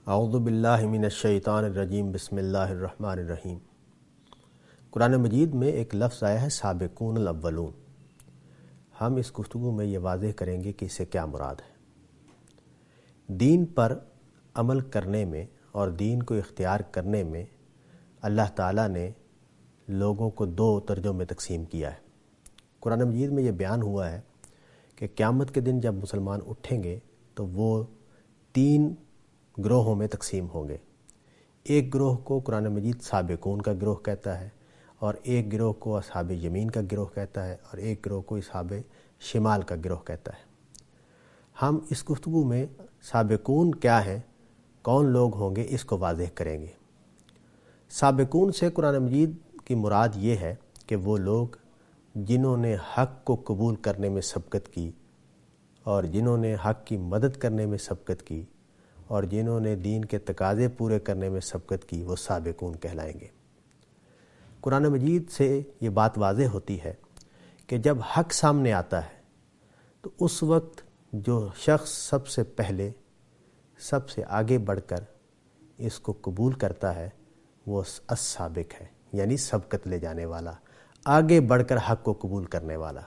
اعوذ باللہ من الشیطان الرجیم بسم اللہ الرحمن الرحیم۔ قرآن مجید میں ایک لفظ آیا ہے سابقون الاولون۔ ہم اس گفتگو میں یہ واضح کریں گے کہ اس سے کیا مراد ہے۔ دین پر عمل کرنے میں اور دین کو اختیار کرنے میں اللہ تعالیٰ نے لوگوں کو دو درجوں میں تقسیم کیا ہے۔ قرآن مجید میں یہ بیان ہوا ہے کہ قیامت کے دن جب مسلمان اٹھیں گے تو وہ تین گروہوں میں تقسیم ہوں گے۔ ایک گروہ کو قرآن مجید سابقون کا گروہ کہتا ہے، اور ایک گروہ کو اصحاب یمین کا گروہ کہتا ہے، اور ایک گروہ کو اصحاب شمال کا گروہ کہتا ہے۔ ہم اس گفتگو میں سابقون کیا ہیں، کون لوگ ہوں گے، اس کو واضح کریں گے۔ سابقون سے قرآن مجید کی مراد یہ ہے کہ وہ لوگ جنہوں نے حق کو قبول کرنے میں سبقت کی، اور جنہوں نے حق کی مدد کرنے میں سبقت کی، اور جنہوں نے دین کے تقاضے پورے کرنے میں سبقت کی، وہ سابقون کہلائیں گے۔ قرآن مجید سے یہ بات واضح ہوتی ہے کہ جب حق سامنے آتا ہے تو اس وقت جو شخص سب سے پہلے سب سے آگے بڑھ کر اس کو قبول کرتا ہے وہ السابق ہے، یعنی سبقت لے جانے والا، آگے بڑھ کر حق کو قبول کرنے والا۔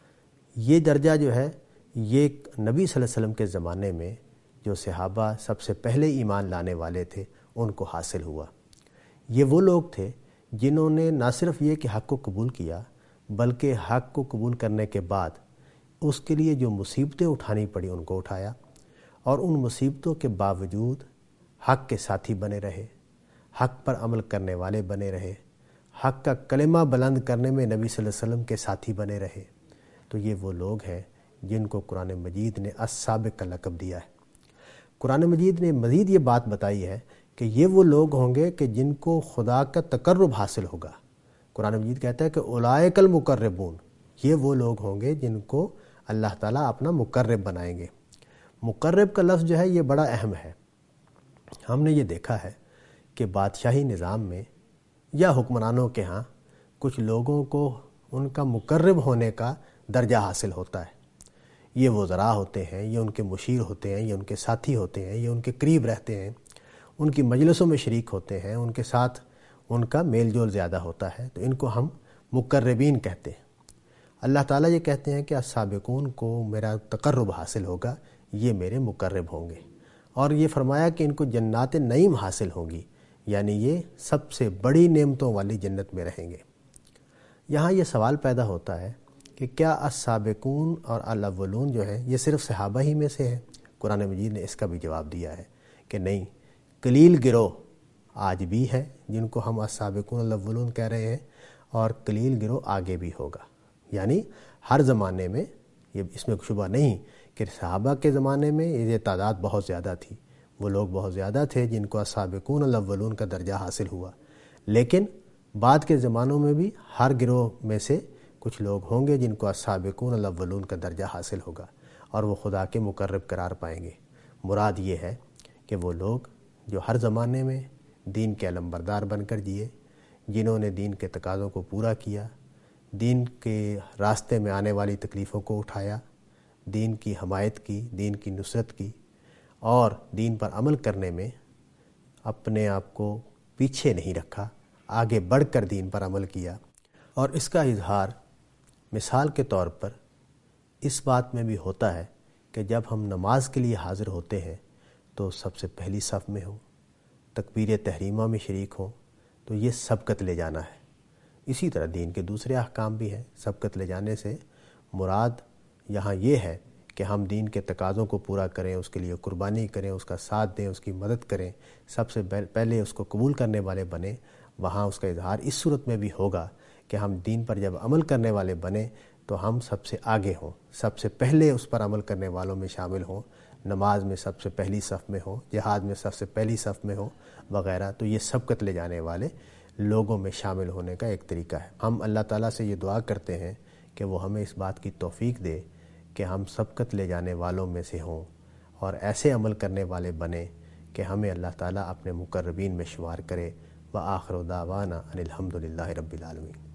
یہ درجہ جو ہے یہ نبی صلی اللہ علیہ وسلم کے زمانے میں جو صحابہ سب سے پہلے ایمان لانے والے تھے ان کو حاصل ہوا۔ یہ وہ لوگ تھے جنہوں نے نہ صرف یہ کہ حق کو قبول کیا، بلکہ حق کو قبول کرنے کے بعد اس کے لیے جو مصیبتیں اٹھانی پڑی ان کو اٹھایا، اور ان مصیبتوں کے باوجود حق کے ساتھی بنے رہے، حق پر عمل کرنے والے بنے رہے، حق کا کلمہ بلند کرنے میں نبی صلی اللہ علیہ وسلم کے ساتھی بنے رہے۔ تو یہ وہ لوگ ہیں جن کو قرآن مجید نے السابق کا لقب دیا ہے۔ قرآن مجید نے مزید یہ بات بتائی ہے کہ یہ وہ لوگ ہوں گے کہ جن کو خدا کا تقرب حاصل ہوگا۔ قرآن مجید کہتا ہے کہ اولئک المقربون، یہ وہ لوگ ہوں گے جن کو اللہ تعالیٰ اپنا مقرب بنائیں گے۔ مقرب کا لفظ جو ہے یہ بڑا اہم ہے۔ ہم نے یہ دیکھا ہے کہ بادشاہی نظام میں یا حکمرانوں کے ہاں کچھ لوگوں کو ان کا مقرب ہونے کا درجہ حاصل ہوتا ہے۔ یہ وزراء ہوتے ہیں، یہ ان کے مشیر ہوتے ہیں، یہ ان کے ساتھی ہوتے ہیں، یہ ان کے قریب رہتے ہیں، ان کی مجلسوں میں شریک ہوتے ہیں، ان کے ساتھ ان کا میل جول زیادہ ہوتا ہے، تو ان کو ہم مقربین کہتے ہیں۔ اللہ تعالیٰ یہ کہتے ہیں کہ السابقون کو میرا تقرب حاصل ہوگا، یہ میرے مقرب ہوں گے، اور یہ فرمایا کہ ان کو جنات نعیم حاصل ہوں گی، یعنی یہ سب سے بڑی نعمتوں والی جنت میں رہیں گے۔ یہاں یہ سوال پیدا ہوتا ہے کہ کیا السابقون اور الاولون جو ہے یہ صرف صحابہ ہی میں سے ہے؟ قرآن مجید نے اس کا بھی جواب دیا ہے کہ نہیں، قلیل گروہ آج بھی ہے جن کو ہم السابقون الاولون کہہ رہے ہیں، اور قلیل گروہ آگے بھی ہوگا۔ یعنی ہر زمانے میں یہ اس میں شبہ نہیں کہ صحابہ کے زمانے میں یہ تعداد بہت زیادہ تھی، وہ لوگ بہت زیادہ تھے جن کو السابقون الاولون کا درجہ حاصل ہوا، لیکن بعد کے زمانوں میں بھی ہر گروہ میں سے کچھ لوگ ہوں گے جن کو السابقون الاولون کا درجہ حاصل ہوگا، اور وہ خدا کے مقرب قرار پائیں گے۔ مراد یہ ہے کہ وہ لوگ جو ہر زمانے میں دین کے علمبردار بن کر جیے، جنہوں نے دین کے تقاضوں کو پورا کیا، دین کے راستے میں آنے والی تکلیفوں کو اٹھایا، دین کی حمایت کی، دین کی نصرت کی، اور دین پر عمل کرنے میں اپنے آپ کو پیچھے نہیں رکھا، آگے بڑھ کر دین پر عمل کیا۔ اور اس کا اظہار مثال کے طور پر اس بات میں بھی ہوتا ہے کہ جب ہم نماز کے لیے حاضر ہوتے ہیں تو سب سے پہلی صف میں ہوں، تکبیر تحریمہ میں شریک ہوں، تو یہ سبقت لے جانا ہے۔ اسی طرح دین کے دوسرے احکام بھی ہیں۔ سبقت لے جانے سے مراد یہاں یہ ہے کہ ہم دین کے تقاضوں کو پورا کریں، اس کے لیے قربانی کریں، اس کا ساتھ دیں، اس کی مدد کریں، سب سے پہلے اس کو قبول کرنے والے بنیں۔ وہاں اس کا اظہار اس صورت میں بھی ہوگا کہ ہم دین پر جب عمل کرنے والے بنیں تو ہم سب سے آگے ہوں، سب سے پہلے اس پر عمل کرنے والوں میں شامل ہوں، نماز میں سب سے پہلی صف میں ہوں، جہاد میں سب سے پہلی صف میں ہوں وغیرہ۔ تو یہ سبقت لے جانے والے لوگوں میں شامل ہونے کا ایک طریقہ ہے۔ ہم اللہ تعالیٰ سے یہ دعا کرتے ہیں کہ وہ ہمیں اس بات کی توفیق دے کہ ہم سبقت لے جانے والوں میں سے ہوں، اور ایسے عمل کرنے والے بنیں کہ ہمیں اللہ تعالیٰ اپنے مقربین میں شمار کرے۔ وآخر دعوانا ان الحمد للہ رب العالمین۔